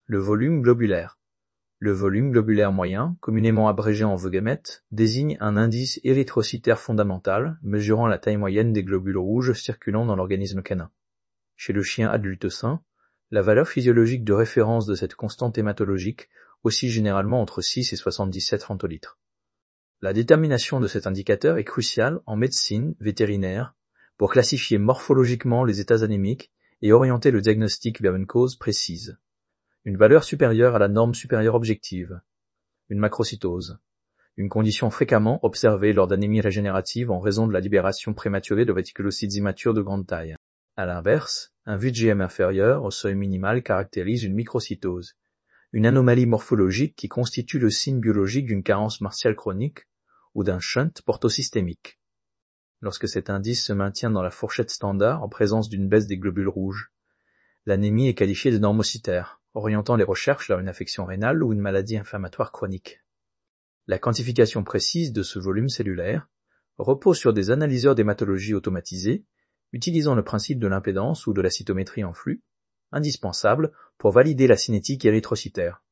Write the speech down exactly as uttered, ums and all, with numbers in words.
Le volume globulaire. Le volume globulaire moyen, communément abrégé en V G M E T, désigne un indice érythrocytaire fondamental mesurant la taille moyenne des globules rouges circulant dans l'organisme canin. Chez le chien adulte sain, la valeur physiologique de référence de cette constante hématologique oscille généralement entre six et soixante-dix-sept femtolitres. La détermination de cet indicateur est cruciale en médecine vétérinaire pour classifier morphologiquement les états anémiques et orienter le diagnostic vers une cause précise. Une valeur supérieure à la norme supérieure objective. Une macrocytose. Une condition fréquemment observée lors d'anémies régénératives en raison de la libération prématurée de réticulocytes immatures de grande taille. À l'inverse, un V G M inférieur au seuil minimal caractérise une microcytose, une anomalie morphologique qui constitue le signe biologique d'une carence martiale chronique ou d'un shunt portosystémique. Lorsque cet indice se maintient dans la fourchette standard en présence d'une baisse des globules rouges, l'anémie est qualifiée de normocytaire, orientant les recherches vers une affection rénale ou une maladie inflammatoire chronique. La quantification précise de ce volume cellulaire repose sur des analyseurs d'hématologie automatisés utilisant le principe de l'impédance ou de la cytométrie en flux, indispensable pour valider la cinétique érythrocytaire.